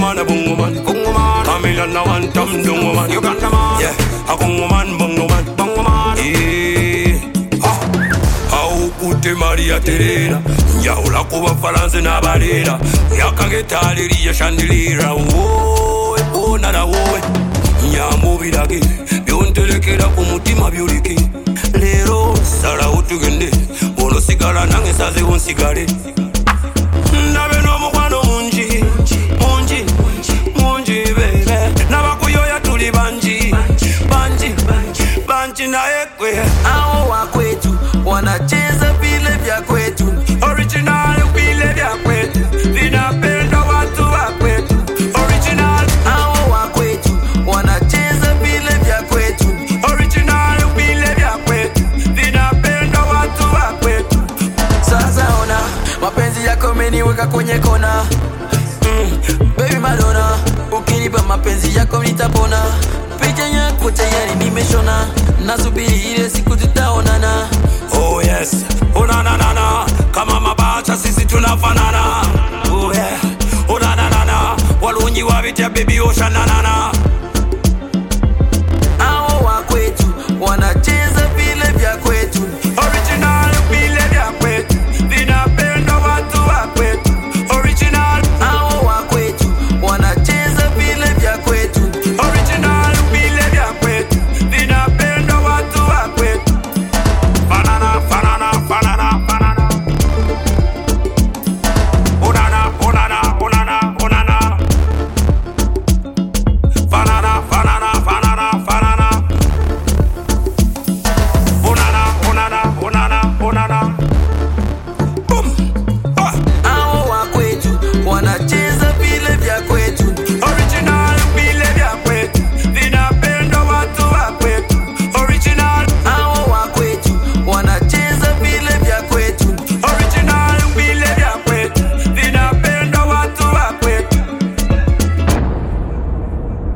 man, a bongo man, bongo man. Camilla now one time dungo man. You got the man, yeah. A bongo man, bongo man, bongo man. Au kute Maria Terena, ya ula kuba falanse na barera, ya kagetali ya chandelier. Oh nada woe, ya mubirage, byontelekera ku mutima byulike. Lero sala utugende, bolo sigala nange saze onsigale. Nabe no mukwano munji, munji, munji bebe. Nabakuyoya tuli banji, banji, banji na ekwe. Hao wa kwetu wanacheza vile vya kwetu, Original vile vya kwetu, vinapenda watu wa kwetu. Original. hao wa kwetu wanacheza vile vya kwetu, Original vile vya kwetu, vinapenda watu wa kwetu. sasa ona mapenzi yako meniweka kwenye kona. Baby Madonna, ukinipa mapenzi yako nitapona. Picha yako tayari nimeshona, nasubiri ile siku tutaonana. Oh yes, oh na na na na, kama mabacha sisi tunafanana. Oh yeah, oh na na na na, walunyi wabita baby osha na na na.